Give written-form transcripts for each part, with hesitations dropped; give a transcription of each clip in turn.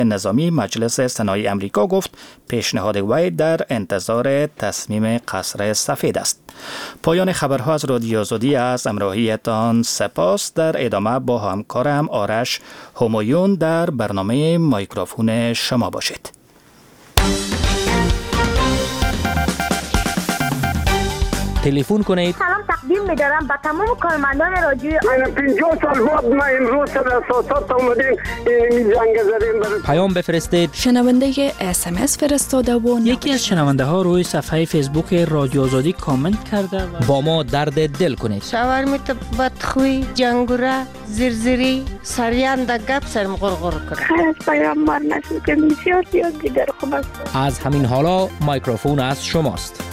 نظامی مجلس سنای امریکا گفت پیشنهاد وی در انتظار تصمیم قصر سفید است. پایان خبرها از رادیو آزادی از همراهیتان سپاس. در ادامه با همکارم آرش همایون در برنامه میکروفون شما باشید. تلفن کنید. سلام تقدیم می‌دارم به تمام کارمندان رادیو. من 50 سال بعد ما امروز سر اساسات اومدیم این زنگ زدیم. پیام بفرستید. شنونده SMS فرستاده و یکی از شنونده ها روی صفحه فیسبوک رادیو آزادی کامنت کرده و با ما درد دل کنید. شاورمیت بدخوی، جنگوره، زرزری، سریان گپ سرم غرغر کنه. خیر از پیامبر نسل که بسیار دیگر خوب است. از همین حالا میکروفون از شماست.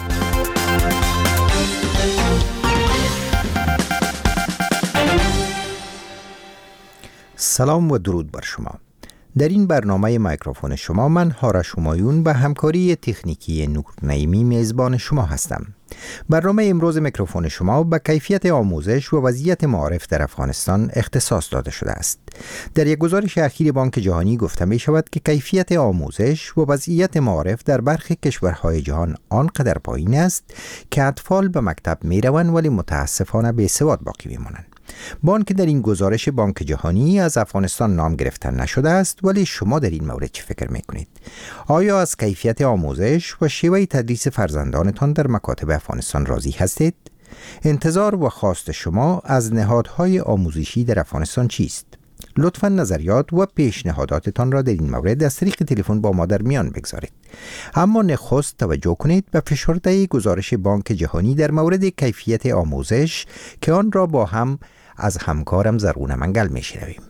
سلام و درود بر شما. در این برنامه میکروفون شما من آرش همایون به همکاری تکنیکی نور نعیمی میزبان شما هستم. برنامه امروز میکروفون شما به کیفیت آموزش و وضعیت معارف در افغانستان اختصاص داده شده است. در یک گزارش اخیر بانک جهانی گفته می شود که کیفیت آموزش و وضعیت معارف در برخی کشورهای جهان آنقدر پایین است که اطفال به مکتب می روند ولی متاسفانه بی‌سواد باقی میمانند. بانک در این گزارش بانک جهانی از افغانستان نام گرفته نشده است، ولی شما در این مورد چه فکر میکنید؟ آیا از کیفیت آموزش و شیوه تدریس فرزندانتان در مکاتب افغانستان راضی هستید؟ انتظار و خواست شما از نهادهای آموزشی در افغانستان چیست؟ لطفاً نظریات و پیشنهاداتتان را در این مورد از طریق تلفن با ما در میان بگذارید. اما نخست توجه کنید به فشرده گزارش بانک جهانی در مورد کیفیت آموزش که آن را با هم از همکارم زرغونه منگل میشنویم.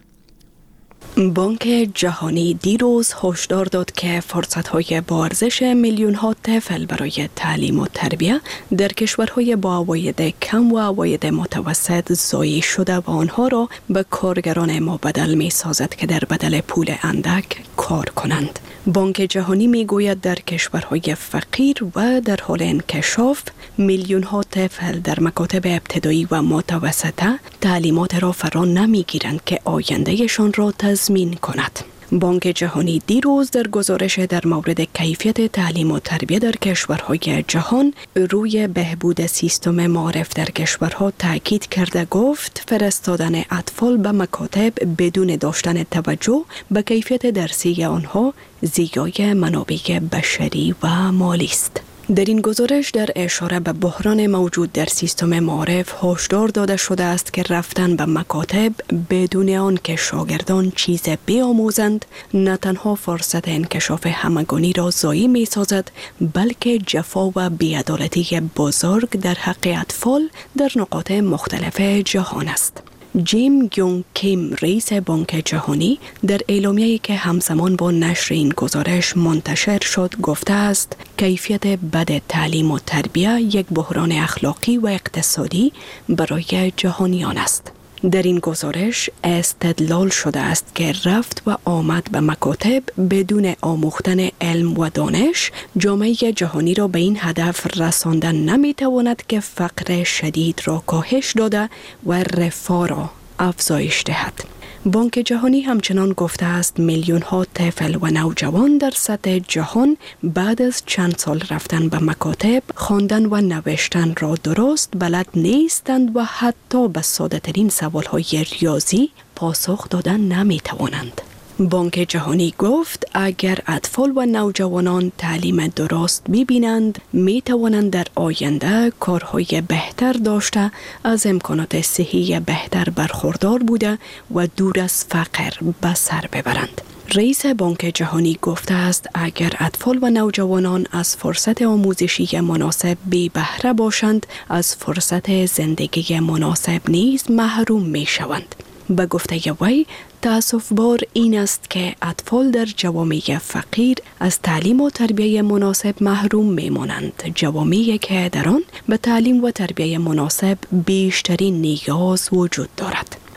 بانک جهانی دیروز هشدار داد که فرصت‌های با ارزش میلیون‌ها طفل برای تعلیم و تربیت در کشورهای با عواید کم و عواید متوسط ضایع شده و آنها را به کارگران مبدل می‌سازد که در بدل پول اندک کار کنند. بانک جهانی میگوید در کشورهای فقیر و در حال انکشاف میلیون‌ها طفل در مکاتب ابتدایی و متوسطه تعلیمات را فرا نمیگیرند که آیندهشان را تضمین کند. بانک جهانی دیروز در گزارش در مورد کیفیت تعلیم و تربیت در کشورهای جهان روی بهبود سیستم معارف در کشورها تاکید کرده گفت فرستادن اطفال به مکاتب بدون داشتن توجه به کیفیت درسی آنها ضیاع منابع بشری و مالی است. در این گزارش در اشاره به بحران موجود در سیستم معارف هشدار داده شده است که رفتن به مکاتب بدون آن که شاگردان چیز بیاموزند نه تنها فرصت انکشاف همگانی را ضایع می سازد بلکه جفا و بی‌عدالتی بزرگ در حق اطفال در نقاط مختلف جهان است. جیم گیونگ کیم رئیس بانک جهانی در اعلامیه‌ای که همزمان با نشر این گزارش منتشر شد گفته است کیفیت بد تعلیم و تربیت یک بحران اخلاقی و اقتصادی برای جهانیان است. در این گزارش استدلال شده است که رفت و آمد به مکاتب بدون آموختن علم و دانش جامعه جهانی را به این هدف رساندن نمیتواند که فقر شدید را کاهش داده و رفاه را افزایش دهد. بانک جهانی همچنان گفته است میلیون ها طفل و نوجوان در سطح جهان بعد از چند سال رفتن به مکاتب خواندن و نوشتن را درست بلد نیستند و حتی به ساده ترین سوال های ریاضی پاسخ دادن نمی توانند. بانک جهانی گفت اگر اطفال و نوجوانان تعلیم درست ببینند می توانند در آینده کارهای بهتر داشته از امکانات صحی بهتر برخوردار بوده و دور از فقر به سر ببرند. رئیس بانک جهانی گفته است اگر اطفال و نوجوانان از فرصت آموزشی مناسب بی بهره باشند از فرصت زندگی مناسب نیز محروم می شوند. به گفته وی تأسف بار این است که اطفال در جوامع فقیر از تعلیم و تربیت مناسب محروم میمانند، جوامعی که در آن به تعلیم و تربیت مناسب بیشترین نیاز وجود دارد.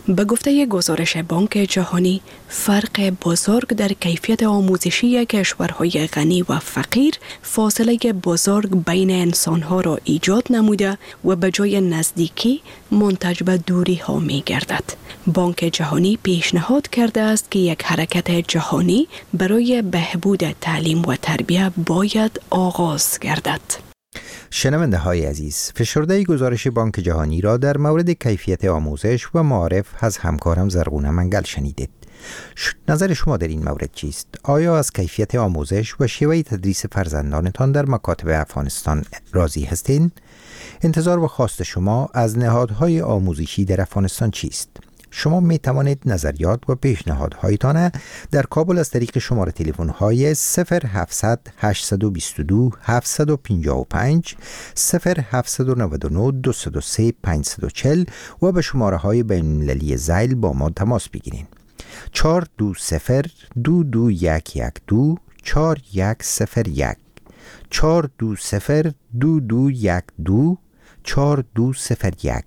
به گفته گزارش بانک جهانی، فرق بزرگ در کیفیت آموزشی کشورهای غنی و فقیر فاصله بزرگ بین انسانها را ایجاد نموده و به جای نزدیکی منتج به دوری ها می گردد. بانک جهانی پیشنهاد کرده است که یک حرکت جهانی برای بهبود تعلیم و تربیت باید آغاز گردد. شنونده های عزیز، فشرده گزارش بانک جهانی را در مورد کیفیت آموزش و معارف از همکارم زرغونه منگل شنیدید. نظر شما در این مورد چیست؟ آیا از کیفیت آموزش و شیوه تدریس فرزندانتان در مکاتب افغانستان راضی هستین؟ انتظار و خواست شما از نهادهای آموزشی در افغانستان چیست؟ شما می توانید نظریات و پیشنهادهایتان در کابل از طریق شماره تلفن های 0700 822 755 0799 203 540 و به شماره های بین المللی زیل با ما تماس بگیرید. 420 2212 4101 420 2212 4201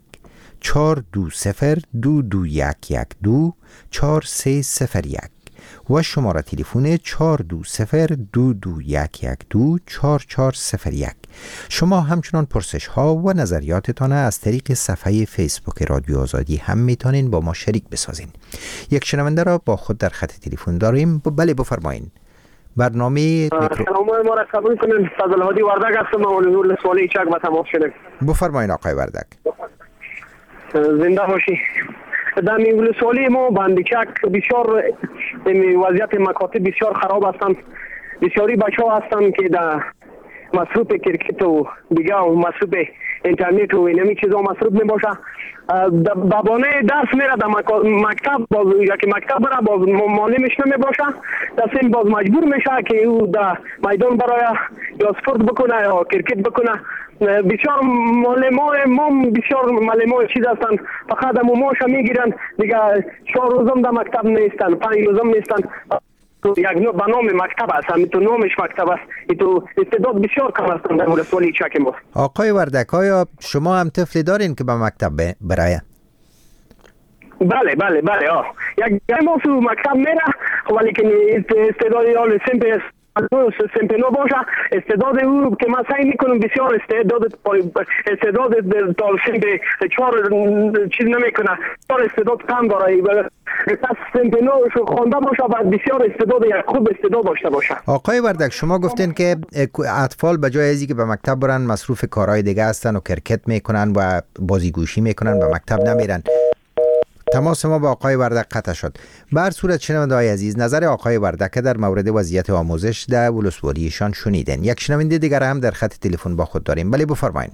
420 4301 و شماره تلفن 420 2212 4401. شما همچنان پرسش ها و نظریاتتان از طریق صفحه فیسبوک رادیو آزادی هم میتونین با ما شریک بسازین. یک شنونده را با خود در خط تلفن داریم. بله بفرمایید. برنامه سلام ما را قبول کنید. فضل هادی وردک هستم. موضوع سوالی چک با تماس شدیم. بفرمایید آقای وردک. زنده باشی. در ولسوالی ما بندیچک بسیار وضعیت مکاتب بسیار خراب هستند. بسیاری بچه ها هستند که در مصروف کرکت و دیگه و مصروف اینترنت و اینمی چیزا مصروف می باشه. با بانه درس میره در مکتب باز یکی مکتب بره باز معلمش نمی باشه. دستیم باز مجبور میشه که او در میدان برای یا سپورت بکنه یا کرکت بکنه. بسیار معلمای ما بسیار معلمای چیز هستند. فقط موماش میگیرن دیگه 4 روزم در مکتب نیستن 5 روزم نیستن. یک نوع به نام مکتب است. تو نامش مکتب است. تو استعداد بسیار کم است در ولسوالی چک ما. آقای وردک، آیا شما هم طفلی دارین که به مکتب برای؟ بله یک ما تو مکتب میره ولی که استعداد حال سمپل نو باشه. استعداد او که من سعی میکنم بسیار استعداد دالشین به 4 چیز نمیکنه. 4 استعداد کم داره. پس سمپل نو خوانده باشه و بسیار استعداد یک خوب استعداد داشته باشه. آقای وردک، شما گفتین که اطفال به جای ازی که به مکتب برن مصروف کارهای دیگه هستن و کرکت میکنن و بازیگوشی میکنن و مکتب نمیرن. تماس ما با آقای وردک قطع شد. به هر صورت شنونده های عزیز، نظر آقای وردک در مورد وضعیت آموزش در ولسوالیشان شنیدن. یک شنونده دیگر هم در خط تلفن با خود داریم. بله بفرمایید.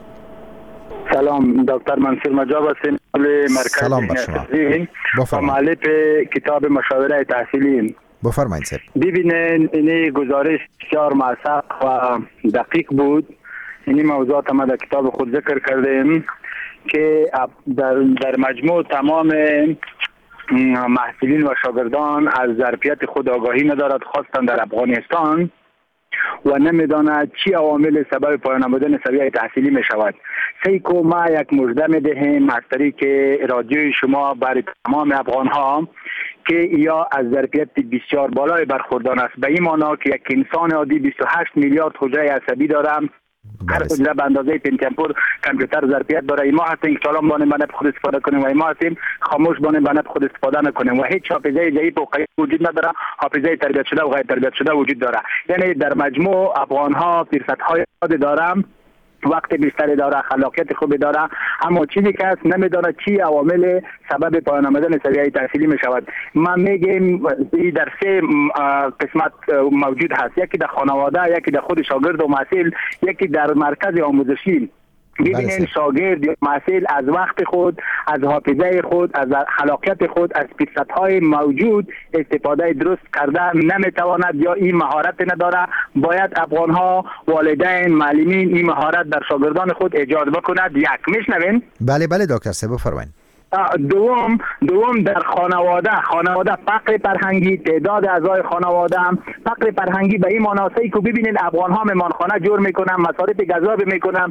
سلام، دکتر منصور مجاب هستم. سلام بر شما. بفرمایید. مؤلف کتاب مشاوره تحصیلی. بفرمایید صاحب. ببینید این گزارش بسیار موثق و دقیق بود. این موضوعات ما در کتاب خود ذکر کردیم که در مجموع تمام محصلین و شاگردان از ظرفیت خود آگاهی ندارد، خاصتا در افغانستان، و نمیداند چی عوامل سبب پایان آمدن سویه تحصیلی می شود. سیکو ما یک مژده می دهیم از طریق رادیوی شما برای تمام افغان ها که یا از ظرفیت بسیار بالای برخوردار است. به این معنی که یک انسان عادی 28 میلیارد حجره عصبی دارد. هر حجره به اندازه پنتیامپور کامپیوتر ظرفیت داره. ما هستیم که کلام بانیم به نفع خود استفاده کنیم و ما هستیم خاموش بانیم به نفع خود استفاده نکنیم و هیچ حافظه ضعیف و قوی وجود نداره. حافظه تربیت شده و غیر تربیت شده وجود داره. یعنی در مجموع افغان ها فرصت‌های زیادی دارند، وقت بیشتری داره، خلاقیت خوبی داره، اما چیزی که هست نمیدونه چی عوامل سبب پایان آمدن سویه تحصیلی می شود. من میگم در 3 قسمت موجود هست. یکی در خانواده، یکی در خود شاگرد و محصل، یکی در مرکز آموزشی. ببینید شاگرد یا محصل از وقت خود، از حافظه خود، از خلاقیت خود، از فرصت‌های موجود استفاده درست کرده نمیتواند یا این مهارت نداره. باید افغان‌ها، والدین، معلمین این مهارت در شاگردان خود ایجاد بکند. یک میشنوین؟ بله دکتر صاحب بفرمایید. دوم در خانواده فقر فرهنگی، تعداد اعضای خانواده فقر فرهنگی به این مناسبی که ببینید افغان ها مهمانخانه جور میکنن، مصارف غذا میکنن،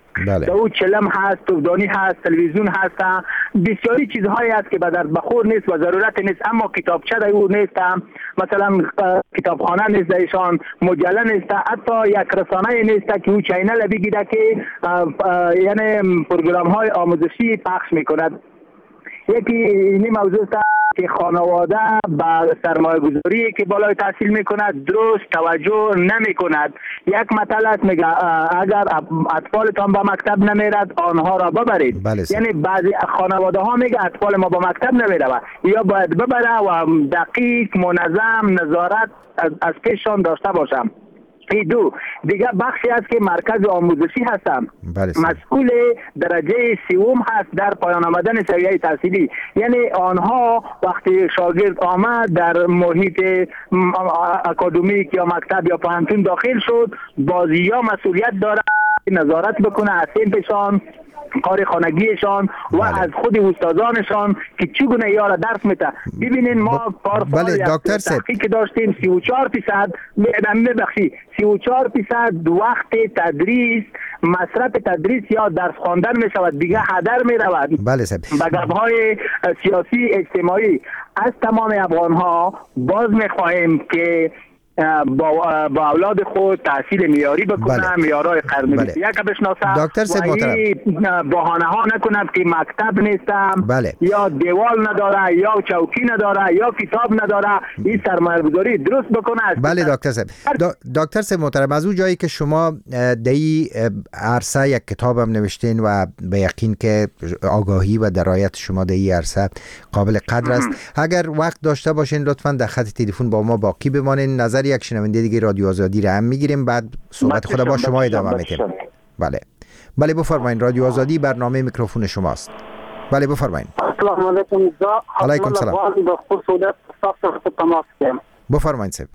در او چلم هست، توفدانی هست، تلویزیون هست، بسیاری چیزهایی هست که به درد بخور نیست و ضرورت نیست، اما کتابچه در او نیست، مثلا کتابخانه نیست درشان، مجله نیست، حتی یک رسانه نیست که او چینل بگیره که یعنی پروگرام های آموزشی پخش میکند. یکی این موضوع است که خانواده به سرمایه گذاری که بالای تحصیل میکند درست توجه نمی کند. یک مطلب است میگه اگر اطفالتان به مکتب نمیرد آنها را ببرید. یعنی بعضی خانواده ها میگه اطفال ما به مکتب نمیره یا باید ببره و دقیق منظم نظارت از پیششان داشته باشم. این دو دیگه بخشی است که مرکز آموزشی هستم، مسئول درجه سوم هست در پایان آمدن سویه تحصیلی. یعنی آنها وقتی شاگرد آمد در محیط اکادمیک یا مکتب یا پانتون داخل شد، بازی یا مسئولیت داره نظارت بکنه از پیشان، کار خانگیشان و از خود استادانشان که چگونه یارا درس میده. ببینین ما تحقیق داشتیم 34% وقت تدریس مصرف تدریس یا درس خواندن میشود، دیگه هدر میرود به گپ‌های سیاسی اجتماعی. از تمام افغان‌ها باز میخواهیم که با اولاد خود تحصیل معیاری بکنن، معیارهای قرن 21 بشناسن. دکتر صاحب محترم، بهانه ها نکنند که مکتب نیستم یا دیوال نداره یا چوکی نداره یا کتاب نداره. این سرمایه گذاری درست بکنه. بله دکتر صاحب. دکتر صاحب محترم، از اون جایی که شما در این عرصه یک کتاب هم نوشتین و به یقین که آگاهی و درایت شما در این عرصه قابل قدر است، اگر وقت داشته باشین لطفاً در خط تلفن با ما باقی بمانین. نظر یک شنونده دیگه رادیو آزادی را هم میگیریم، بعد صحبت خود با شما ادامه میدیم. بله بفرمایید. رادیو آزادی، برنامه میکروفون شماست. بله بفرمایید. السلام علیکم. علیکم سلام. بفرمایید صاحب.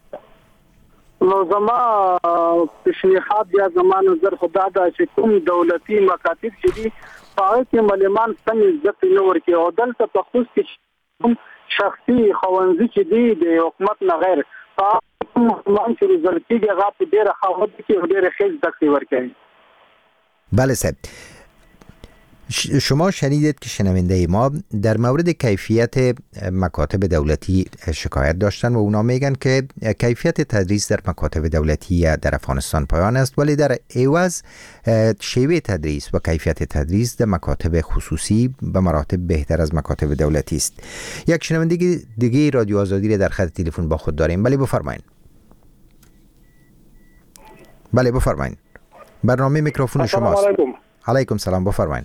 زما پیشنهاد یا زما نظر خدا دا چې کوم دولتي مکاتب چې دي هغه کې ملمان سم عزت نه ورکي او دلته په خصوص کې شخصي خوانزي چې دي د حکومت نه غیر ملمان چې رزل کېږي هغه په ډېره خاوند کې ډېره ښه زده ورکوي. بله صاحب، شما شنیدید که شنونده ما در مورد کیفیت مکاتب دولتی شکایت داشتن و اونا میگن که کیفیت تدریس در مکاتب دولتی در افغانستان پایان است، ولی در عوض شیوه تدریس و کیفیت تدریس در مکاتب خصوصی به مراتب بهتر از مکاتب دولتی است. یک شنونده دیگه رادیو آزادی را در خط تلفن با خود داریم. بله بفرمایید. بله بفرمایید. برنامه میکروفون شماست. علیکم سلام، بفرمایید.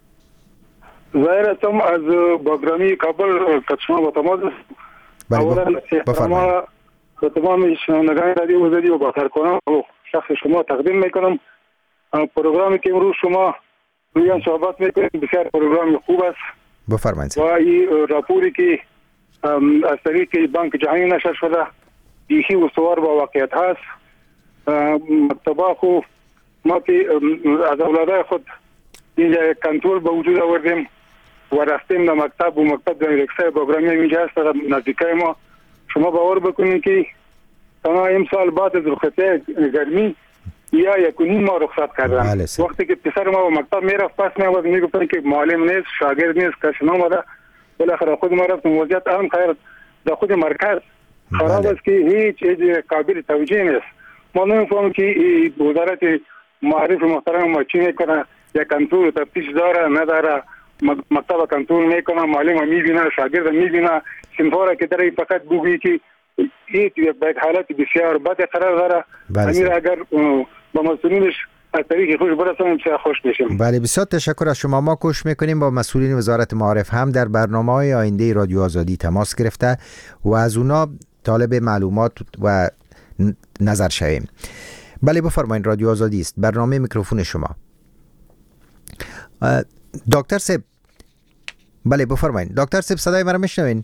زایرتم از باگرامی کابل کچما با تماس. اولا بفرمایید. به تمام شنوندگان رادیو آزادی و با کارکنان و شخص شما تقدیم میکنم. پروگرامی که امروز شما روی آن صحبت میکنید بسیار پروگرام خوب است. بفرمایید. و این راپوری که از طریق بانک جهانی نشر شده بیخی استوار با واقعیت هست. مکتبا خو ما که از اولادای خود اینجا کنترل به وجود آوردیم و رفتیم در مکتب و مکتب در رکسای پروگرامی اینجا هست نزدیکای ما. شما باور بکنید که تمام امسال بعد از رخصتی گرمی یا 1.5 ماه رخصت کردن. وقتی که پسر ما به مکتب میرفت پس میاد میگفتن که معلم نیست، شاگرد نیست، کسی نمیاد. بالاخره خود ما رفتیم وضعیت هم خیر در خود مرکز خراب است که هیچ قابل توجیه نیست. ما نمیفهمیم که وزارت معرف محترم ما چی میکنه، یا کنترل تفتیش داره نداره، مکتب کنترل میکنه، معلم میبینه، شاگرد میبینه، صنفاره که داره فقط بگویی که این یک حالت بسیار بد قرار داره. امیر اگر با مسئولینش از طریق خوش برسونیم بسیار خوش میشیم. بله بسیار تشکر از شما. ما کوشش میکنیم با مسئولین وزارت معارف هم در برنامه‌های آینده رادیو آزادی تماس گرفته و از اونا طالب معلومات و نظر شویم. بله بفرمایید. رادیو آزادی است، برنامه میکروفون شما. دکتر صاحب. بله بفرمایید. دکتر صاحب صدای مرا میشنوین؟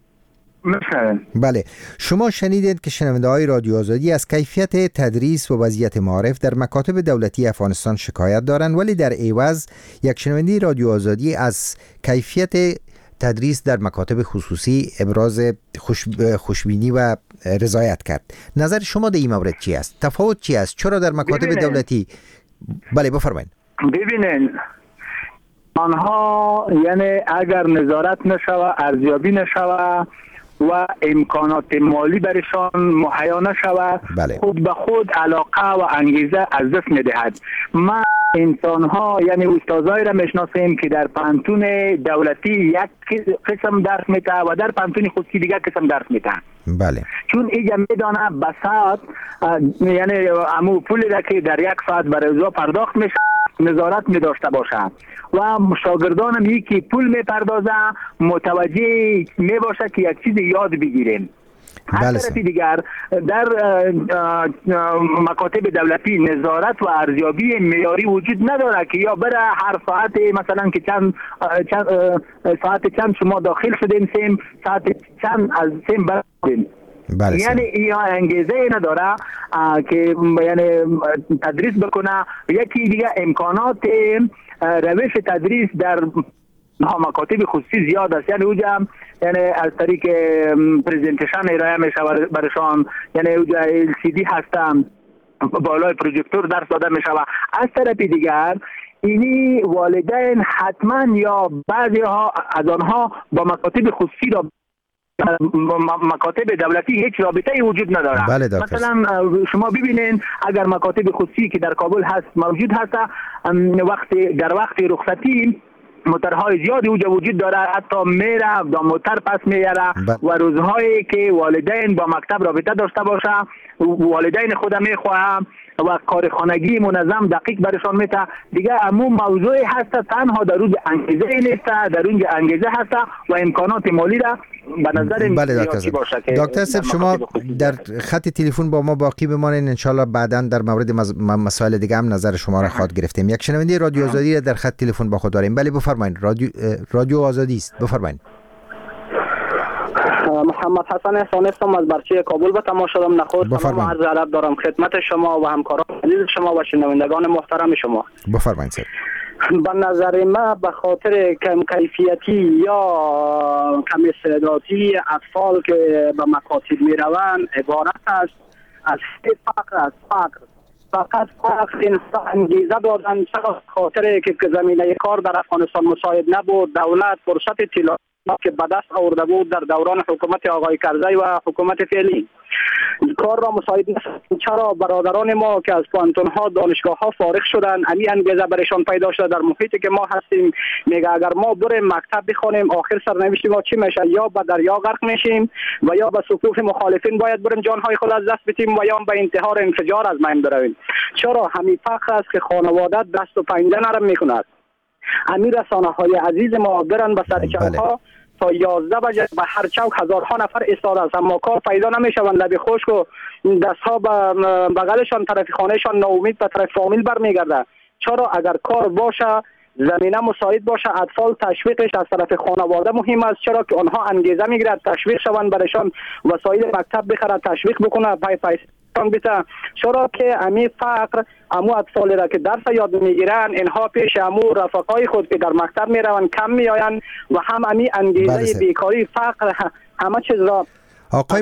بله، شما شنیدید که شنونده های رادیو آزادی از کیفیت تدریس و وضعیت معارف در مکاتب دولتی افغانستان شکایت دارند، ولی در عوض یک شنونده رادیو آزادی از کیفیت تدریس در مکاتب خصوصی ابراز خوشبینی و رضایت کرد. نظر شما در این مورد چی است؟ تفاوت چی است؟ چرا در مکاتب دولتی؟ بله بفرمایید. ببینین آنها یعنی اگر نظارت نشوه، ارزیابی نشوه و امکانات مالی برشان مهیا نشوه، خود به خود علاقه و انگیزه از دست میدهد. ما انسان ها یعنی استادای را میشناسیم که در پانتون دولتی یک قسم درس میده و در پانتون خصوصی دیگر قسم درس میده. بله. چون اینجا میدانه به ساعت یعنی امو پولی را که در یک ساعت برای روزا پرداخت میشه نظارت می داشته باشه و شاگردان می که پول می پردازه متوجه می باشه که یک چیز یاد بگیریم. از طرف دیگر در مکاتب دولتی نظارت و ارزیابی معیاری وجود نداره که یا بره هر ساعت مثلا که چند شما داخل شدین ساعت چند از سیم برین. یعنی این انگیزه نداره که یعنی تدریس بکنه. یکی دیگه امکانات روش تدریس در مکاتب خصوصی زیاد است، یعنی اوجا یعنی از طریق پریزنتیشن ارائه میشه برشان، یعنی اوجا LCD هستم بالای پروژکتور درس داده میشه. از طرف دیگر اینی والدین حتما یا بعضی ها از آنها با مکاتب خصوصی را مکاتب دولتی هیچ رابطه وجود نداره. بله مثلا شما ببینین اگر مکاتب خصوصی که در کابل هست موجود هست، در وقت رخصتی موترهای زیادی اوجا وجود داره، حتی میره با موتر پس میاره و روزهایی که والدین با مکتب رابطه داشته باشه والدین خود میخواه و کار خانگی منظم دقیق برشان میته دیگه. عموم موضوعی هست تنها در روز انگیزه نیست، در اونجا انگیزه هست و امکانات مالی را به نظر نیازی باشه. دکتر صاحب شما در خط تلفن با ما باقی بمانید، انشالله بعدا در مورد مسائل دیگه هم نظر شما را خواهد گرفتیم. یک شنونده رادیو آزادی را در خط تلفن با خود داریم. بله بفرمایید، رادیو آزادی است، بفرمایید. محمد حسن احسان هستم از برچه کابل به تماس شدم. نخست سلام و عرض ادب دارم خدمت شما و همکاران عزیز شما و شنوندگان محترم شما. بفرمایید سر. به نظر ما به خاطر کم کیفیتی یا کم استعدادی اطفال که به مکاتب می روند عبارت است از فقر. فقط انگیزه دادن چرا خاطر که زمینه کار در افغانستان مساعد نبود. دولت فرصت طلا که به دست آورده بود در دوران حکومت آقای کرزی و حکومت فعلی کار را مساعد نشد. چرا برادران ما که از پانتون ها دانشگاه ها فارغ شدن امی انگیزه برشان پیدا شده در محیطی که ما هستیم میگه اگر ما بریم مکتب بخونیم آخر سرنوشت ما چی میشه؟ یا به دریا غرق میشیم و یا به صفوف مخالفین باید بریم جانهای خود از دست بدیم و یا به انتحار انفجار از بین برویم. چرا همین فقر است که خانواده دست و پنجه نرم میکند. امیر رسانه های عزیز ما برن به سر چوک‌ها تا 11 بجه به هر چوک هزارها نفر ایستاده است اما کار پیدا نمیشوند. لب خشک و دستها به بغلشان طرف خانهشان ناامید به طرف فامیل برمیگرده. چرا اگر کار باشه زمینه مساعد باشه اطفال تشویقش از طرف خانواده مهم است. چرا که آنها انگیزه میگیرد تشویق شوند برشان وسایل مکتب بخرد تشویق بکنه پای بیتا. چرا که امی فقر امو اطفالی را که درس یاد میگیرن اینها پیش امو رفقای خود که در مکتب میروند کم میآیند و هم امی انگیزه بیکاری فقر همه چیز را. آقای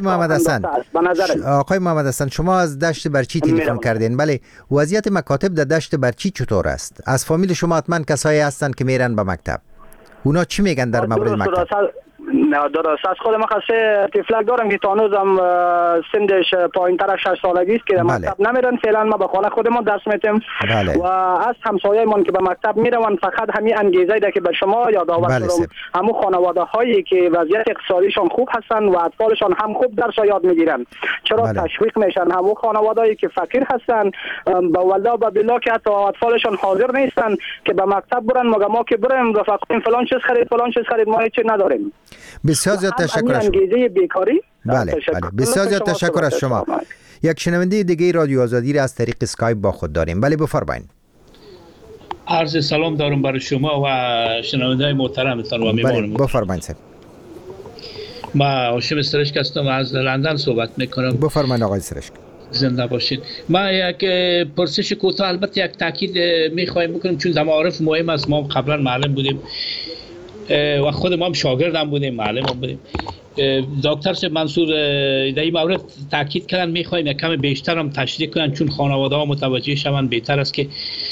محمد حسن شما از دشت برچی تلفن کردین. بله وضعیت مکاتب در دشت برچی چطور است؟ از فامیل شما حتما کسایی هستند که میرن به مکتب، اونا چی میگن در مورد مکتب؟ نه درست از خود ما خاصه تفلک دارم که تانوزم سندش پایین تر 6 سالگی است که مکتب نمیرن. فعلا ما به خانه خودمون درس میتیم و از همسایه‌مون که به مکتب میروند فقط همین انگیزه ده که به شما یادآور کنم همون خانواده هایی که وضعیت اقتصادیشان خوب هستن و اطفالشان هم خوب درس یاد میگیرن چرا تشویق میشن. همون خانواده‌ای که فقیر هستن به والله و بالله که حتی اطفالشان حاضر نیستن که به مکتب برن مگه ما که بریم رفقا فلان چیز خرید ما هیچ نداریم. بسیار زیاد تشکر از شما. بله بسیار زیاد تشکر از شما. یک شنونده دیگه رادیو آزادی را از طریق اسکایپ با خود داریم. بله بفرمایید. عرض سلام دارم برای شما و شنونده‌های محترمتان و میهمانم. بله بفرمایید. ما هاشم سرشک هستم از لندن صحبت میکنم. بفرمایید آقای سرشک. زنده باشید. ما یک پرسش کوتاه البته یک تاکید میخوایم بکنیم چون در معارف مهم است. ما قبلا معلم بودیم و خود ما هم شاگردم بودیم معلم هم بودیم. دکتر صاحب منصور در این مورد تاکید کردن میخوایم یک کم بیشتر هم تشریح کنن چون خانواده ها متوجه شوند بهتر است که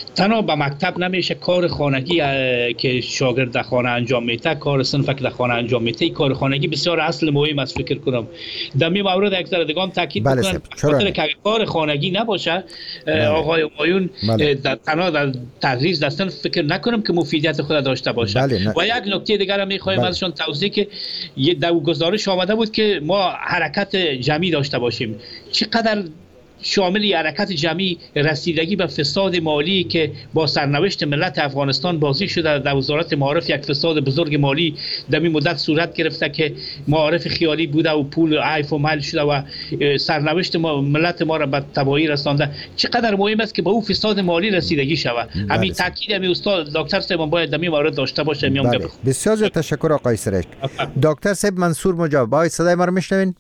تنها به مکتب نمیشه، کار خانگی که شاگرد در خانه انجام میده، کار صنف که در خانه انجام میده، کار خانگی بسیار اصل مهم است. فکر کنم در این مورد یک ذره دیگه هم تاکید بکنم، خاطر که کار خانگی نباشه آقای همایون تنها در تدریس در صنف فکر نکنم که مفیدیت خود داشته باشه. و یک نکته دیگر هم میخوایم ازشون توضیح که در گزارش آمده بود که ما حرکت جمعی داشته باشیم. چقدر شامل حرکت جمعی رسیدگی به فساد مالی که با سرنوشت ملت افغانستان بازی شده در وزارت معارف، یک فساد بزرگ مالی در این مدت صورت گرفته که معارف خیالی بوده و پول عیف و مال شده و سرنوشت ملت ما را به تباهی رسانده. چقدر مهم است که به او فساد مالی رسیدگی شود. همین تاکید همین استاد دکتر صاحب باید در این مورد داشته باشه. بسیار زیاد تشکر آقای سرک. دکتر صاحب منصور مجاب، با صدای ما رو میشنوین؟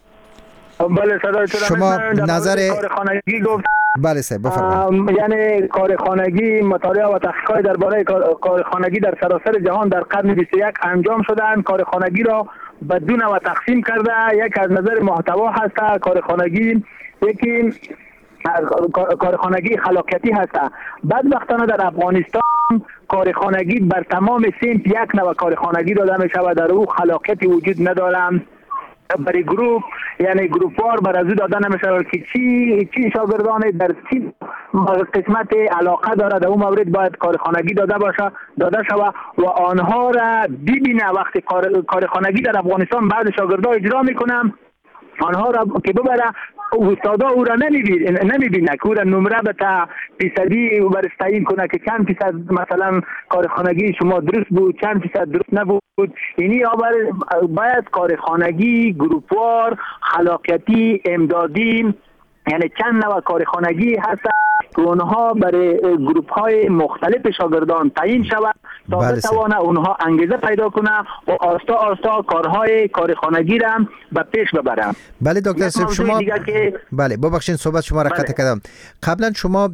بله صدای تو شما نظر کار خانگی گفت. بله صاحب بفرمایید. یعنی کار خانگی، مطالعه و تحقیقات درباره کار خانگی در سراسر جهان در قرن 21 انجام شدند. کار خانگی را به دو نوع تقسیم کرده. یک از نظر محتوا هست کار خانگی، یکی کار خانگی خلاقیتی هست. بدبختانه در افغانستان کار خانگی بر تمام سنف یک نوع کار خانگی داده می شود، در او خلاقیتی وجود ندارد. برای گروپ یعنی گروپوار بر از داده نمیشه که چی شاگردان در چی قسمت علاقه داره در اون مورد باید کار خانگی داده شود و آنها را ببینه. وقتی کار خانگی در افغانستان بعد شاگردان اجرا میکنم آنها را که ببره استادا او را نمیبینه که او را نمره به فیصدی برش تعیین کنه که چند فیصد مثلا کار خانگی شما درست بود، چند فیصد درست نبود. اینی باید کار خانگی گروپوار، خلاقیتی، امدادی، یعنی چند نوع کار خانگی هست که اونها برای گروپ های مختلف شاگردان تعیین شود تا بتوانه اونها انگیزه پیدا کنه و آستا آستا کار خانگی را به پیش ببرم. بله دکتر صاحب شما بله ببخشید صحبت شما را قطع کردم. قبلا شما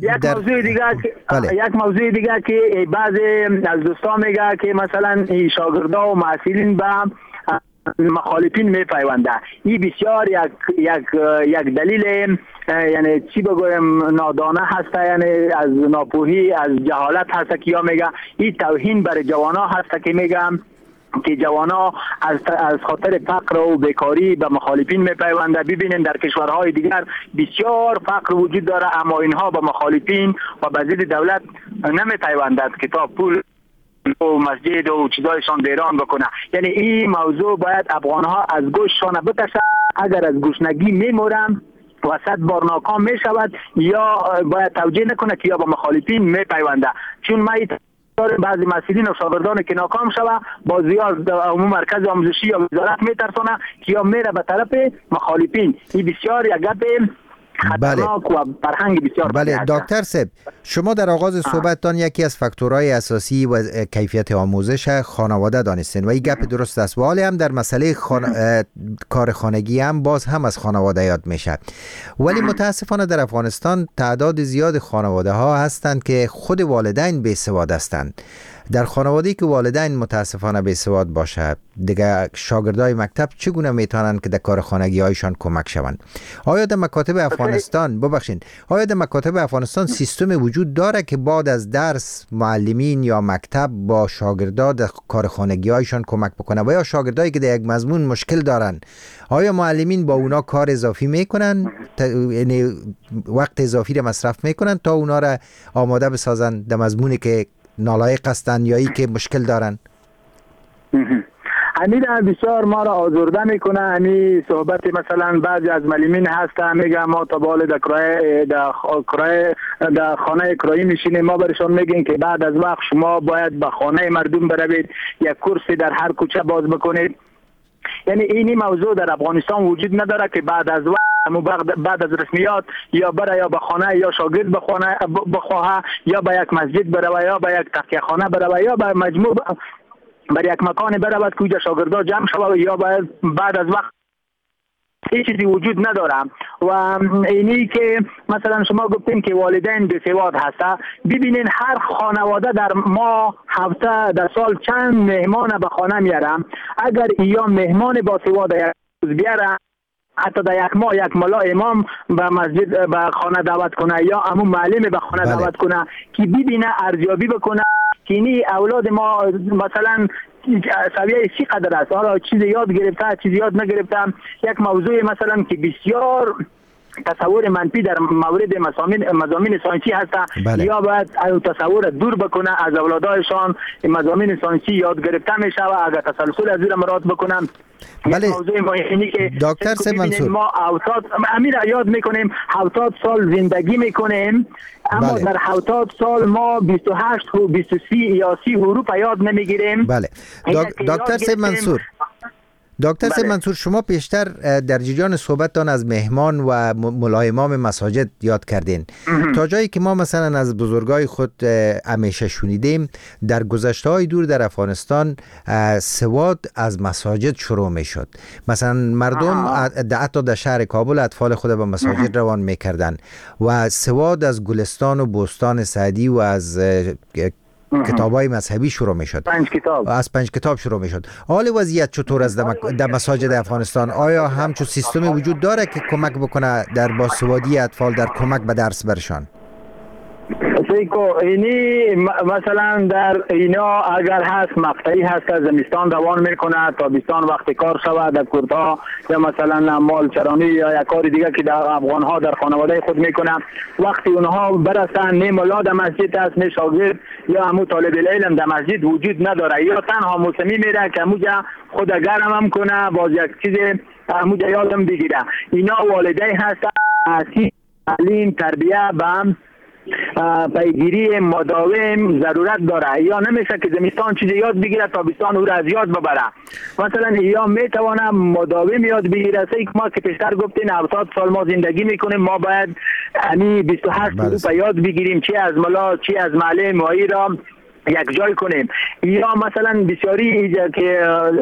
یک موضوع دیگه که بعضی از دوستان میگه که مثلا شاگردا و محصلین به مخالفین میپیونده. این بسیار یک دلیل یعنی چی بگویم نادانه هست، یعنی از ناپوهی، از جهالت هست که یا میگه این توهین برای جوانا هست که میگم که جوانا از خاطر فقر و بیکاری به مخالفین میپیونده. ببینیم در کشورهای دیگر بسیار فقر وجود داره اما اینها به مخالفین و به ضد دولت نمیپیوندند که تا پول و مسجد و چیزایشان دیران بکنه. یعنی این موضوع باید افغانها از گوششان بکشن. اگر از گوشنگی میمورن و 100 بار ناکام میشود یا باید توجیه نکنه که یا با مخالفین میپیونده. چون ما بعضی مسئولین و شاگردان که ناکام شود با زیاد عموم مرکز آموزشی یا وزارت میترسونه که یا میره به طرف مخالفین. این بسیار یک گپ خطرناک و فرهنگ بسیار. بله دکتر صاحب شما در آغاز صحبتتان یکی از فاکتورهای اساسی و کیفیت آموزش خانواده دانستین و این گپ درست است. و حالی هم در مسئله کار خانگی هم باز هم از خانواده یاد میشه. ولی متاسفانه در افغانستان تعداد زیاد خانواده ها هستند که خود والدین بی‌سواد هستند. در خانواده‌ای که والدین متاسفانه بی‌سواد باشه دیگه شاگردای مکتب چگونه میتونن که در کار خانگی هایشان کمک شوند؟ آیا در مکاتب افغانستان سیستم وجود داره که بعد از درس معلمین یا مکتب با شاگردا در کار خانگی هایشان کمک بکنه و یا شاگردایی که در یک مضمون مشکل دارن آیا معلمین با اونا کار اضافی میکنن، یعنی وقت اضافی را مصرف میکنن تا اونا را آماده بسازن در مضمونی که نالایق هستن یا ای که مشکل دارن؟ همین بسیار ما را آزرده میکنه. همین صحبت مثلا بعضی از معلمین هستن میگن ما تا بال در خانه کرایی میشینیم، ما برشان میگیم که بعد از وقت شما باید به خانه مردم بروید، یک کرسی در هر کوچه باز بکنید. یعنی اینی موضوع در افغانستان وجود نداره که بعد از بعد از رسمیات یا برای یا به خانه یا شاگرد بخواه یا به یک مسجد بروه یا به یک تکیه خانه بروه یا به مجموع برای یک مکان برود که اونجا شاگردا جمع شود یا بعد از وقت هیچ چیزی وجود نداره. و اینی که مثلا شما گفتین که والدین بی‌سواد هسته، ببینین هر خانواده در ماه هفته در سال چند مهمان به خانه میارم. اگر یا مهمان با سواد یک روز بیاره حتی در یک ماه یک ملا امام به مسجد به خانه دعوت کنه یا همون معلم به خانه دعوت کنه که ببینه ارزیابی بکنه که این اولاد ما مثلا سویه چی قدر است، حالا چیزی یاد گرفته چیزی یاد نگرفته. یک موضوع مثلا که بسیار تصور منفی در مورد مضامین ساینسی هست، یا باید تصور دور بکنه از اولادایشان. مضامین ساینسی یاد گرفته میشه و اگر تسلسل از زیر مراد بکنم. بله موضوع مهمی که دکتر سید منصور ما امیر یاد میکنیم 70 سال زندگی میکنیم، اما در 70 سال ما 28 و 23 یا 30 حروف یاد نمیگیریم. بله دکتر سید منصور، دکتر سید منصور، شما پیشتر در جریان صحبتتان از مهمان و مولای امام مساجد یاد کردین. تا جایی که ما مثلا از بزرگای خود همیشه شنیدیم، در گذشته‌های دور در افغانستان سواد از مساجد شروع میشد. مثلا مردم حتی در شهر کابل اطفال خود به مساجد روان میکردن و سواد از گلستان و بستان سعدی و از کتابای مذهبی شروع میشد. 5 کتاب از 5 کتاب شروع میشد. حال وضعیت چطور است در مساجد افغانستان؟ آیا همچون سیستمی وجود داره که کمک بکنه در باسوادی اطفال، در کمک به درس برشان؟ اینی مثلا در اینا اگر هست مقطعی هست که زمستان روان میکنه، تابستان وقت کار شود در کورتا یا مثلا مال چرانی یا یک کار دیگه که در افغان ها در خانواده خود میکنه، وقتی اونها برسن نه مولا در مسجد است نه شاگرد یا همون طالب العلم در مسجد وجود نداره، یا تنها موسمی میره که موجه خود گرم هم کنه باز یک چیز موجه یادم بگیره. اینا والدین هستن، تعلیم تربیه به پیگیری مداوم ضرورت داره. یا نمیشه که زمستان چیزی یاد بگیره تابستان او را از یاد ببره. مثلا یا میتونه مداوم یاد بگیره. ما که پیشتر گفتین 70 سال ما زندگی میکنیم، ما باید 28 حروف یاد بگیریم، چی از ملا چی از معلم و را یک جای کنیم. یا مثلا بسیاری که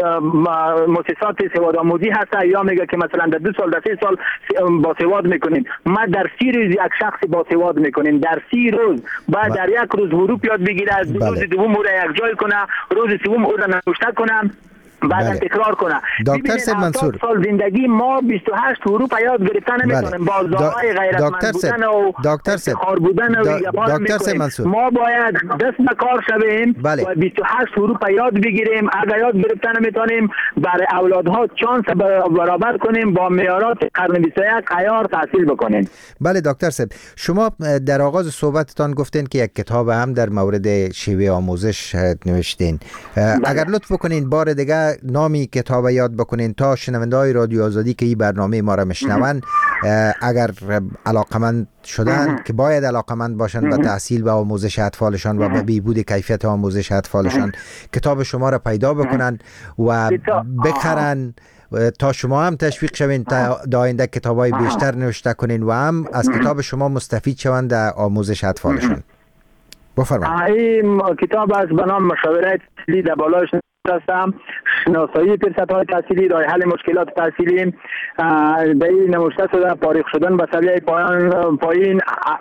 مؤسسات سواد آموزی هست یا میگه که مثلا در 2 سال در 3 سال با سواد میکنیم. ما در 30 روز یک شخص با سواد میکنیم. در 30 روز بعد در یک روز حروف یاد بگیره، روز دوم او را یک جای کنه، روز سوم او را نوشته کنه، بعد تکرار کنه. دکتر سید منصور، سال زندگی ما 28 حروف یاد گرفتن نمیتونیم. بازدارهای غیرتمند بودن و افتخار بودن و دکتر سید منصور، ما باید دست به کار شویم و 28 حروف یاد بگیریم. اگر یاد گرفتن نمیتونیم برای اولادها چانس برابر کنیم، با معیارات قرن 21 عیار تحصیل بکنیم. بله دکتر صاحب، شما در آغاز صحبتتان گفتین که یک کتاب هم در مورد شیوه آموزش نوشتین. اگر لطف بکنین بار دیگه نامی کتاب یاد بکنین تا شنونده‌های رادیو آزادی که این برنامه ما را میشنون اگر علاقمند شدن که باید علاقمند باشند به تحصیل و آموزش اطفالشان و به بهبود کیفیت آموزش اطفالشان، کتاب شما را پیدا بکنن و بخرن تا شما هم تشویق شوین تا آینده کتابای بیشتر نوشته کنین و هم از کتاب شما مستفید شوند در آموزش اطفالشان. بفرمایید. این کتاب از به نام مشاوره تحصیلی در بالایش هستم، شناسایی فرصت‌های تحصیلی، راه حل مشکلات تحصیلی. به این نوشته شده فارغ شدن به سویه پایین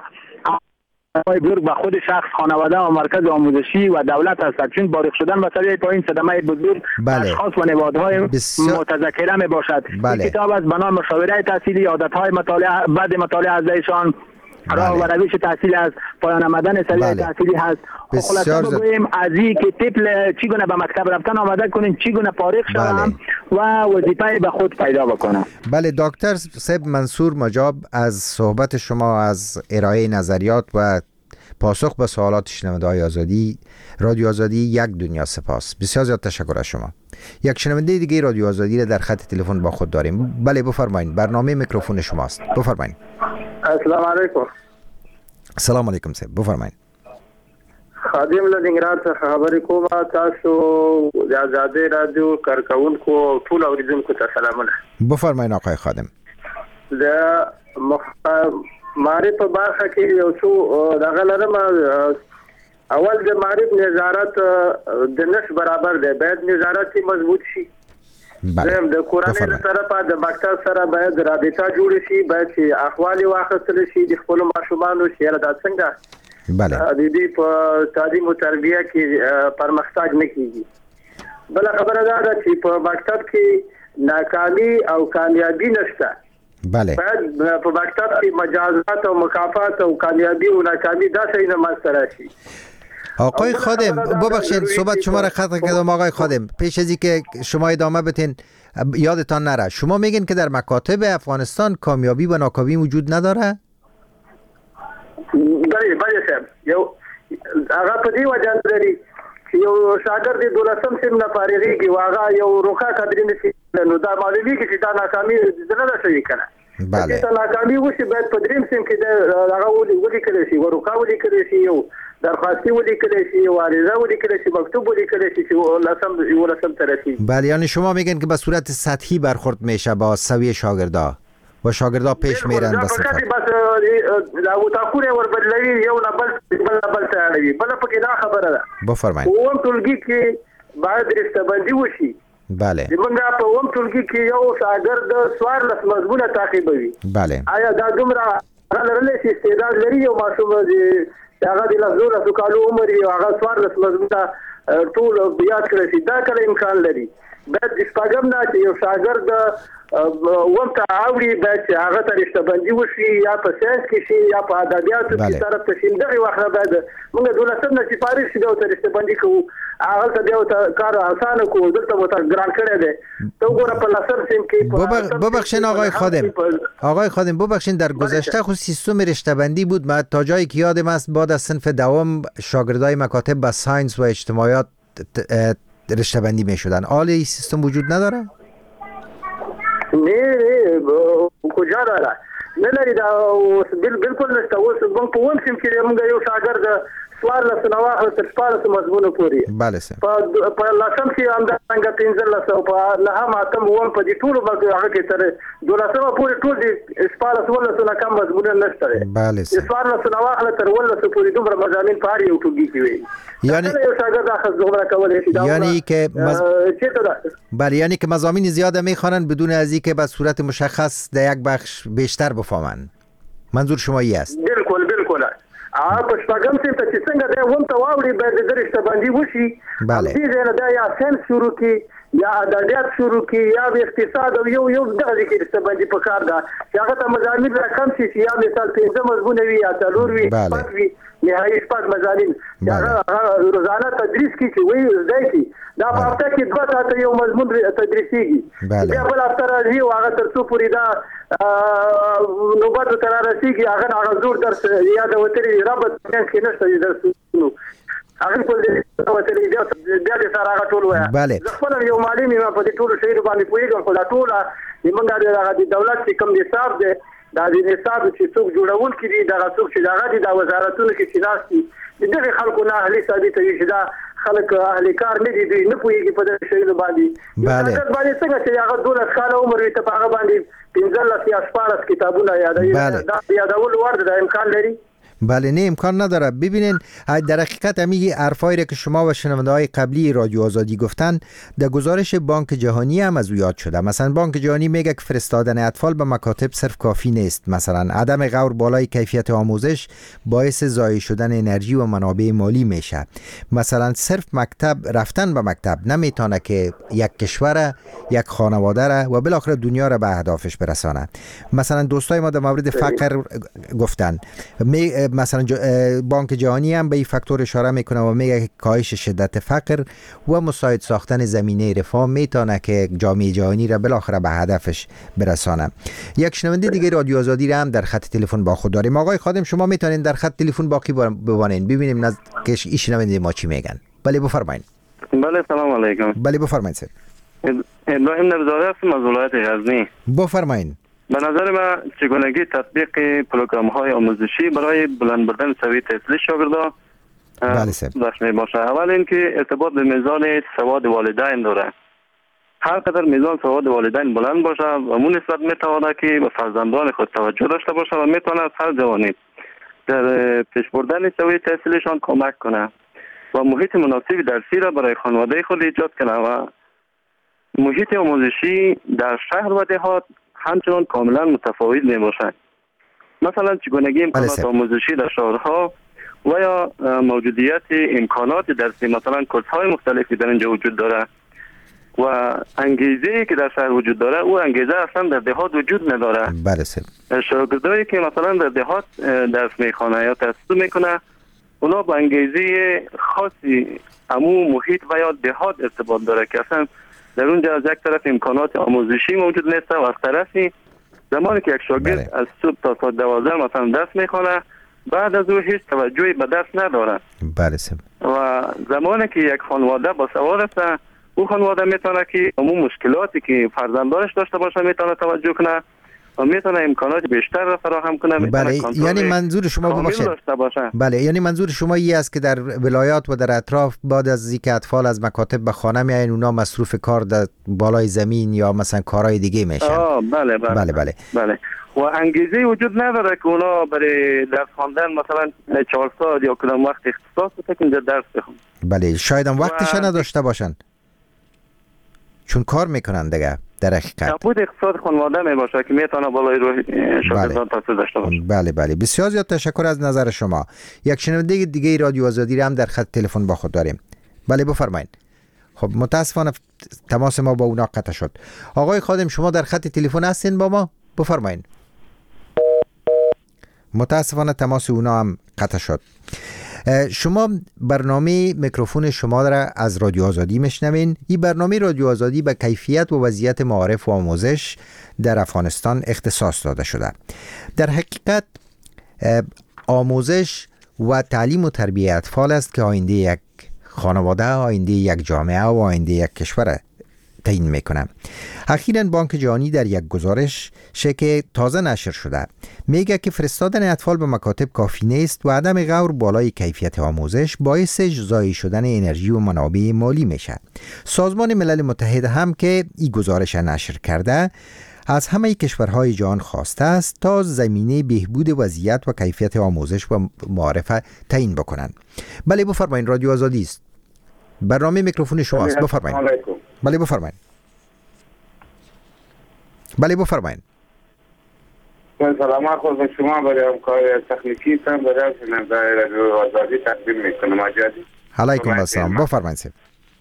بزرگ به خود شخص، خانواده و مرکز آموزشی و دولت است، چون فارغ شدن به سویه پایین صدمه بزرگ اشخاص و نهادهای متذکره می باشد. این کتاب از به نام مشاوره تحصیلی، عادت‌های مطالعه بعد مطالعه از ایشان، راه و روش تحصیل است، پایان آمدن سویه تحصیلی هست. خلاصه بگوییم از این که طفل چگونه به مکتب رفتن آماده کنیم، چگونه فارغ شوم و وظیفه به خود پیدا بکنم. بله دکتر صاحب منصور مجاب، از صحبت شما، از ارائه نظریات و پاسخ به سوالات شنونده‌های آزادی رادیو آزادی یک دنیا سپاس. بسیار زیاد تشکر از شما. یک شنونده دیگه رادیو آزادی را در خط تلفن با خود داریم. بله بفرمایید، برنامه میکروفون شماست. بفرمایید. السلام علیکم. سلام علیکم صاحب، بفرمایید. خادم لنګراد څخه خبرې کوم. تاسو د آزادۍ رادیو کارکونکو ټول اوریدونکو ته سلامونه. بفرمایید آقای خادم. د معرف په برخه کې یو څو دغه لرم. اول د معرف نظارت د نش برابر دی، باید نظارت مضبوط شي. زم د قرآن سره په د مکتب سره باید رابطه جوړ شي، باید چې احوال واخیستل شي د خپل ماشومانو شهر د څنګه بله د دې په تعلیم او تربیه کې پرمختګ نه کیږي. بل خبره ده چې په مکتب کې ناکامي او کامیابی نشته. بله بعد په مکتب کې مجازات او مکافات او کامیابی او ناکامی دا څه نه مستراشي. آقای خادم ببخشید صحبت شما را قطع کردم. آقای خادم پیش از اینکه شما ادامه بدین یادتان نره شما میگین که در مکاتب افغانستان کامیابی و ناکامی وجود نداره؟ بله صاحب یو هغه په دې وجه لري چې یو شاګرد د 12م سیم نه فارغېږي او هغه یو روکا کډري نشي نو دا معلومیږي چې دا ناکامي نه ده شوې کنه. بله دا ناکامي وشي باید په دریم سیم کې دا هغه ولي کړی شي روکا ولي کړی شي یو درخواستي ولي کړی شي یو عریضه ولي کړی شي مکتوب ولي کړی شي چې لسم ترسي. بله یعنی شما میگن که به صورت سطحی برخورد میشه با سویه شاگردا و شاگردا پیش میرن به صفت. بس لا تاکوره ور بدلوي یو نه بل تاړي بل پکې دا خبره ده. بفرمایئ. اوم ټولګي کې باید رښتبندي وشي. بله. موږ په اوم ټولګي کې یو شاګرد سوار لس مضمونه تعقیبوي. بله. آیا دا دومره لرلې چې استعداد لري یو ماشوم چې هغه د لزو کالو عمر یو هغه سوار لس مضمونه ټول یاد کړی شي دا کله امکان لري. باید د شپږم نه چې یو شاګرد ومته اوري باید چې هغه ته رښتبندي وشي یا په ساینس کې شي یا په ادبیاتو کې طرف ته شي دغه وخت باید موږ دولسم نه چې فارغ شي دا ته رښتبندي کوو هغه ته بیا کار آسان کوو دلته مو ته ګران کړی دی ته وګوره په لسم سیم کې ببخشین آقای خادم ببخشین در گذشته خود سیستم رشته‌بندی بود ما تا جایی که یادم است بعد از صنف دوم شاگردای مکاتب با ساینس و اجتماعیات رشته‌بندی می‌شدن. حالا این سیستم وجود نداره؟ نه کجا داره نه لري دا بالکل نشته. اوس موږ په ووم سیم کې موږ یو شاګرد سوار له سنواخ تر شپاړس مضمونه پورې بله سه په لسم کې همدارنګه 15 او په نهم اتم ووم په دې ټولو باندې هغه کې تر 12 پورې ټول دي شپاړس ولسونه کم مضمونه نشته. بله سه سوار له سنواخ تر ولس پورې دومره مضامین په هر یو ټولګي کې وي. یعنی یو شاګرد اخذ دومره کولای شي یعنی که بله یعنی که مضامین زیاده میخوانند بدون از اینکه به صورت مشخص در یک بخش بیشتر بفهمند. منظور شما ای است؟ بالکل په شپږم سیم ته چې څنګه دا ومته واوري باید د رښتبندي وشي. بله دې نه دا یا ساینس شروع کی یا ادبیات شروع کی یا اقتصاد او یو دغه کې رښتبندي په کار ده چې هغه ته مضامین راکم شي یا مثال 15 مضمون وي یا څلور وي پات وي نهایي شپږ مضامین هغه روزانه تدریس کی چې وایي ځای کی دا په هفته کې دوه ساعته یو مضمون تدریسيږي. بیا بل هفته راځي او هغه تر څو پورې دا نوبت تر رسیږي هغه زور درس یا د وتري رابط کې نشته درسونه هغه په دې وتري بیا د سره هغه ټول وایي. بله خپل یو مالی مې په دې ټول شی باندې پوهیږم خو دا ټول موږ د دولت چې کوم حساب دی دا د حساب چې څوک جوړول کړي دا څوک چې دا د وزارتونو کې چې ناشتي دغه خلکو نه اهلي ثابت وي چې دا خلک اهلي کار نه دي دوی نه پوهیږي په دې شی باندې. بله باندې څنګه چې هغه 12 کال عمر وي ته هغه باندې 15 یا 14 کتابونه یادوي دا یادول ورته د امکان لري. بله نه امکان نداره. ببینین در حقیقت همی حرفایی را که شما و شنونده های قبلی رادیو آزادی گفتن در گزارش بانک جهانی هم از او یاد شده. مثلا بانک جهانی میگه که فرستادن اطفال به مکاتب صرف کافی نیست. مثلا عدم غور بالای کیفیت آموزش باعث ضایع شدن انرژی و منابع مالی میشه. مثلا صرف رفتن به مکتب نمیتونه که یک کشور یک خانواده را و بالاخره دنیا را به اهدافش برسانه. مثلا دوستای ما در مورد فقر گفتن مثلا بانک جهانی هم به این فاکتور اشاره میکنه و میگه که کاهش شدت فقر و مساعد ساختن زمینه رفاه میتونه که جامعه جهانی را بالاخره به هدفش برسانه. یک شنونده دیگه رادیو آزادی را هم در خط تلفن با خود داریم. آقای خادم شما میتونین در خط تلفن باقی بمانین ببینیم که این شنونده ما چی میگن. بله بفرمایید. بله سلام علیکم. بله بفرمایید سر. ابراهیم نبزاده هستم از ولایت غزنی. بفرمایید. به نظر من چگونگی تطبیق پروگرام‌های آموزشی برای بلند بردن سویه تحصیلی شاگردان داشته باشه. اول اینکه ارتباط به میزان سواد والدین داره. هر قدر میزان سواد والدین بلند باشه و مون نسبت میتواند که به فرزندان خود توجه داشته باشه و میتواند از هر جوانی در پیش بردن سویه تحصیلیشان کمک کنه و محیط مناسب درسی را برای خانواده خود ایجاد کنه و محیط آموزشی در شهر و دهات همچنان کاملا متفاوت می باشد. مثلا چگونگی امکانات آموزشی در شهرها و یا موجودیت امکانات درسی مثلا کورس‌های مختلفی در اینجا وجود داره. و انگیزه که در شهر وجود داره او انگیزه اصلا در دهات وجود نداره. بله سر. شاگردایی که مثلا در دهات درس میخوانه یا تحصیل میکنه اونا با انگیزه خاصی همون محیط و یا دهات ارتباط داره که اصلا در اونجا از یک طرف امکانات آموزشی موجود نیست و از طرفی زمانی که یک شاگرد از صبح تا ساعت 12 مثلا درس میخوانه بعد از او هیچ توجهی به درس نداره. بله سر. و زمانی که یک خانواده با سواد است او خانواده میتونه که همون مشکلاتی که فرزندانش داشته باشه میتونه توجه کنه و میتونه امکانات بیشتر را فراهم کنه. بله یعنی منظور شما ببخشید. بله یعنی منظور شما این است که در ولایات و در اطراف بعد از اینکه اطفال از مکاتب به خانه میایین اونا مصروف کار در بالای زمین یا مثلا کارهای دیگه میشن. بله بله بله بله بله و انگیزه وجود نداره که اونا برای درس خواندن مثلا 4 ساعت یا کدام وقت اختصاص بده که اینجا درس بخونن. بله شاید هم وقتش نداشته باشن چون کار میکنن دیگه در حقیقت. بود اقتصاد خانواده می باشه که میتونه بالای روح شاگردان تاثیر داشته باشه. بله بله بسیار زیاد تشکر از نظر شما. یک شنونده دیگه رادیو آزادی را هم در خط تلفن با خود داریم. بله بفرمایید. خب متاسفانه تماس ما با اونا قطع شد. آقای خادم شما در خط تلفن هستین با ما؟ بفرمایید. متاسفانه تماس اونا هم قطع شد. شما برنامه میکروفون شما را از رادیو آزادی میشنوین. این برنامه رادیو آزادی به کیفیت و وضعیت معارف و آموزش در افغانستان اختصاص داده شده. در حقیقت آموزش و تعلیم و تربیت اطفال است که آینده یک خانواده، آینده یک جامعه و آینده یک کشور تعیین میکنه. اخیراً بانک جهانی در یک گزارش که تازه نشر شده میگه که فرستادن اطفال به مکاتب کافی نیست و عدم غور بالای کیفیت آموزش باعث ضایع شدن انرژی و منابع مالی میشه. سازمان ملل متحد هم که این گزارش نشر کرده از همه کشورهای جهان خواسته است تا زمینه بهبود وضعیت و کیفیت آموزش و معارف تعیین بکنند. بله بفرمایید رادیو آزادی است. برنامه میکروفون شماست. بفرمایید. بله بفرمایید. بله بفرمایید. سلام خود شما برای همکار تکنیکی تان برای شنونده رادیو آزادی تقدیم میکنم. آجادی علیکم السلام. بفرمایید سید.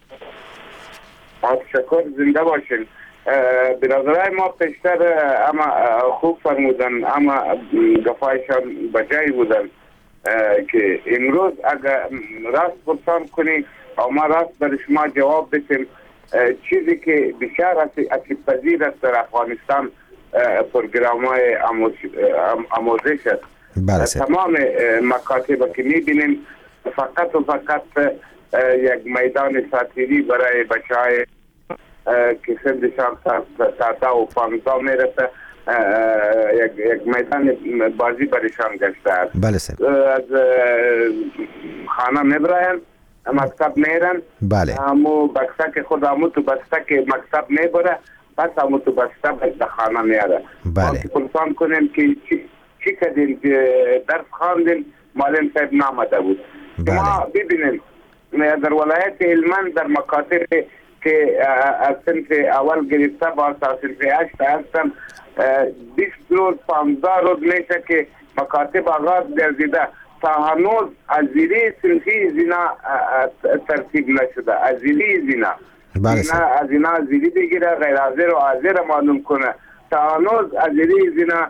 تشکر زنده باشین. برادرای ما پیشتر اما خوب فرمودن اما گفایشان بجایی بودن که امروز اگر راست پرسان کنی و ما راست برای شما جواب بتیم چیزی که بسیار عصیب پذیر است در افغانستان پروگرام های آموزش است. تمام مکاتب که میبینیم فقط و فقط یک میدان ساتیری برای بچه های که سندشان 14 و 15 میرسه یک میدان بازی برایشان گشته است. بله سر. از خانه میبراین مکتب میرن. بله. همو بکسک خود همو تو بستک مکتب میبره پس همو تو بستک به خانه میاره. بله. پرسان کنیم که چی کردین درس خواندین معلم صاحب نامده بود. بله. ما ببینیم در ولایت هلمند در مکاتب که از صنف اول گرفته با صنف 8 هستن 20 روز 15 روز میشه که مکاتب آغاز گردیده تا هنوز ازیلی صنفی زنا ترتیب نشده. ازیلی زنا زنا ازیلی بگیره غیر حاضر و حاضر معلوم کنه تا هنوز ازیلی زنا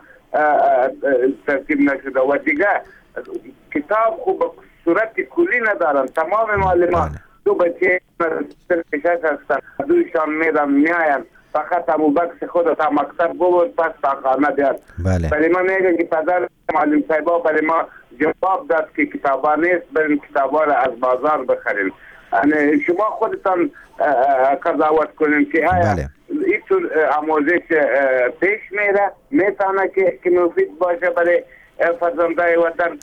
ترتیب نشده و دیگه کتاب خوب به صورت کلی ندارن. تمام معلمان دو بچه سرکشش هستن دویشان میرن میاین فقط همو بکس خود تا مکتب بود پس تا خانه بیاد. بله. برای ما میگه که پدر معلم صاحبا برای ما جواب داد که کتابا نیست برین کتابا را از بازار بخرین. یعنی شما خودتان قضاوت کنین که آیا این طور آموزش پیش میره میتونه که مفید باشه برای فرزندای وطن.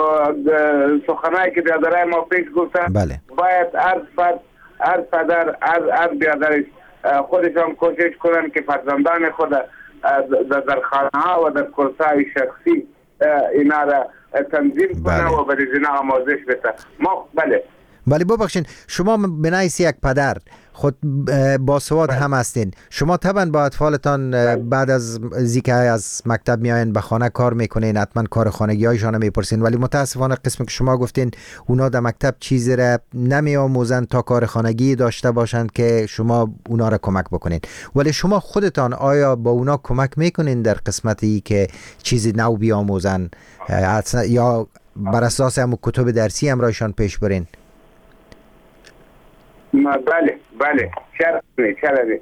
سخنایی که بیادرهای ما پیش گفتن باید هر پدر هر بیادرش خودشان کوشش کنن که فرزندان خود در خانه ها و در کورس‌های شخصی اینا را تنظیم کنه و برای زنا آموزش بده. ما بله ولی ببخشین شما به نحیث یک پدر خود باسواد هم هستین، شما طبعا با اطفالتان بعد از اینکه از مکتب میاین به خانه کار میکنین، حتما کار خانگی هایشان میپرسین، ولی متاسفانه قسمی که شما گفتین اونا در مکتب چیزی را نمیآموزن تا کار خانگی داشته باشند که شما اونا را کمک بکنین. ولی شما خودتان آیا با اونا کمک میکنین در قسمتی که چیزی نو بیاموزن یا بر اساس هم کتب درسی همراهشان پیش برین؟ بله چرا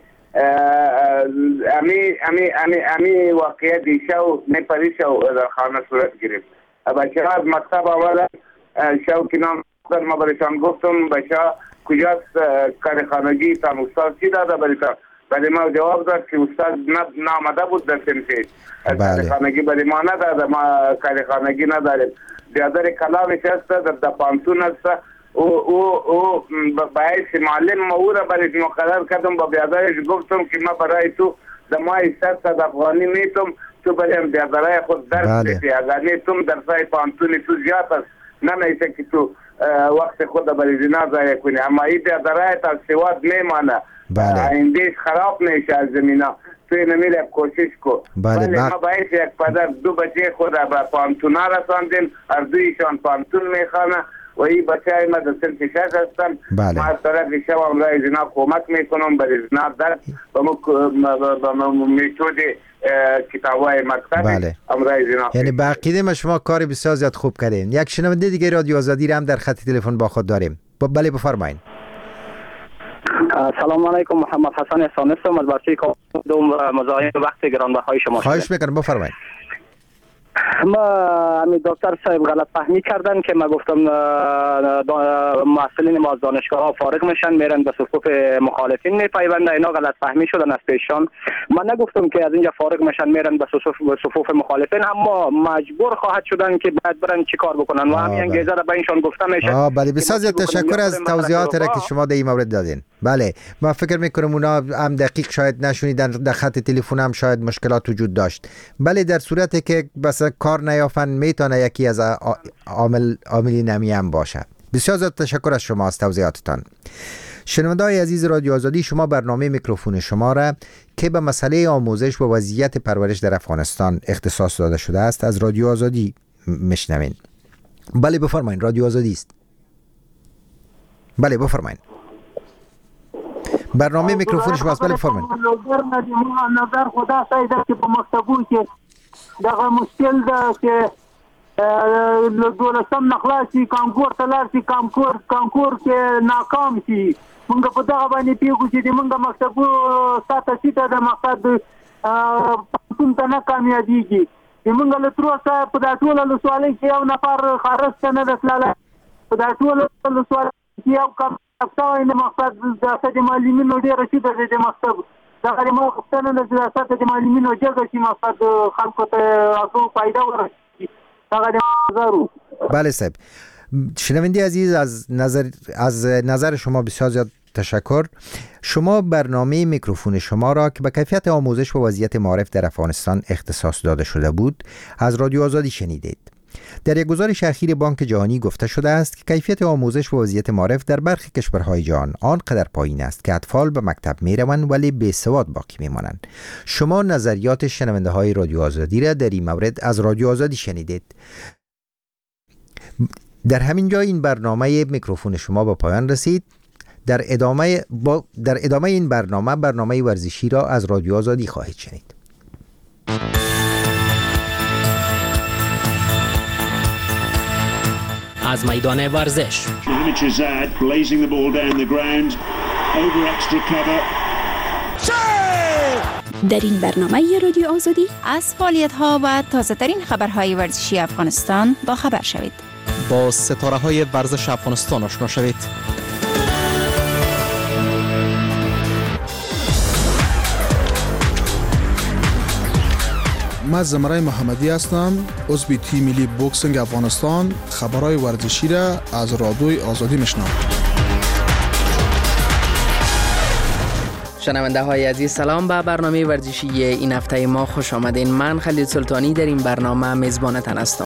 امی واقعیت دیشو نپری شو در خانه صورت گرفت. بچه ها از مکتب آمدن شو که نام ما برشان گفتم بچه ها کجاست کار خانگی تان استاد چی داده برشان؟ ولی ما جواب داد که استاد نامده بود در سنفیش کار خانگی ولی ما نداده، ما کار خانگی نداریم. بیادر کلامش هست در پانتون هست او باعث معلم او را برش مقرر کردم. با بیادرش گفتم که ما برای تو در ماه 100 افغانی میتم، تو برایم بیادرای خود درس بسی. اگر نیتم درسای پانتونی تو زیاد است، نمیشه که تو وقت خود برای زنا ضایع کنی. اما این بیادرای تا سواد میمانه، ایندهش خراب میشه از زمینا. توی نمیره کوشش کو. بله ما باعث یک پدر دو بچه خود را به پانتونا رساندیم، هر دویشان پانتون میخوانه و این بچه های ما در سنف 6 هستن. ما از طرف شب امرای زنا کمک میکنم برای زنا درد با میتود کتابای مکتب امرای زنا. یعنی به عقیده ما شما کار بسیار زیاد خوب کردین. یک شنونده دیگه رادیو آزادی را هم در خط تلفن با خود داریم. بله بفرمایید. سلام علیکم، محمد حسن احسان هستم از بچه دوم مزاحم وقت گرانبهای شما. خواهش میکنم بفرمایید. ما امی دکتر صاحب غلط فهمی کردن که ما گفتم محصلین ما از دانشگاه ها فارغ میشن میرن به صفوف مخالفین میپیوندن. اینا غلط فهمی شدن از پیشان. من نگفتم که از اینجا فارغ میشن میرن به صفوف مخالفین، اما مجبور خواهد شدن که بعد برن چی کار بکنن و همین انگیزه را به اینشان گفته میشه. بله بسیار تشکر از توضیحات را که شما در این مورد دادین. بله ما فکر میکنم اونا هم دقیق شاید نشونیدن، در خط تلفن هم شاید مشکلات وجود داشت. بله در صورتی که بس کار نیافن میتونه یکی از عاملین نمی هم باشه. بسیار زیاد تشکر از شما از توضیحاتتان. شنونده‌های عزیز رادیو آزادی، شما برنامه میکروفون شما را که به مسئله آموزش و وضعیت پرورش در افغانستان اختصاص داده شده است از رادیو آزادی میشنوین. بله بفرمایید، رادیو آزادی است. بله بفرمایید. برنامه میکروفون شماست. بله بفرمایید. نظر خدا سایده که په مکتبو کې دغه مشکل ده چې دولسم نخلاصي کانکور ته لاړ شي، کانکور کې ناکام شي. موږ په دغه باندې پیږو چې موږ مکتبو ساته سیته د مقصد پښتون ته نه کامیابیږي. موږ له تر اوسه په دا ټوله ولسوالۍ کې یو نفر خارج ته نه ده تللی. په دا ټوله ولسوالۍ کې یو کم افسوی نه مقصد د معلمینو ډېره شي د مکتب دغه ما غوښتنه ده چې د اساسه د معلمینو جګه شي، مقصد خلکو ته اصول فایده ورسي. دغه د نظر. بله صاحب، شنونده عزیز از نظر شما بسیار زیاد تشکر. شما برنامه میکروفون شما را که به کیفیت آموزش و وضعیت معارف در افغانستان اختصاص داده شده بود از رادیو آزادی شنیدید. در یک گزارش اخیر بانک جهانی گفته شده است که کیفیت آموزش و وضعیت معارف در برخی کشورهای جهان آنقدر پایین است که اطفال به مکتب میروند ولی بی‌سواد باقی میمانند. شما نظریات شنونده های رادیو آزادی را در این مورد از رادیو آزادی شنیدید. در همین جا این برنامه میکروفون شما به پایان رسید. در ادامه این برنامه ورزشی را از رادیو آزادی خواهید شنید. از میدان ورزش در این برنامه رادیو آزادی از فعالیت‌ها و تازه‌ترین خبرهای ورزشی افغانستان با خبر شوید. با ستاره‌های ورزش افغانستان آشنا شوید. من زمرای محمدی هستم، عضو تیم ملی بوکسینگ افغانستان. خبرهای ورزشی را از رادیوی آزادی میشنوم. شنونده های عزیز، سلام. به برنامه ورزشی این هفته ما خوش آمدین. من خلیل سلطانی در این برنامه میزبانتان هستم.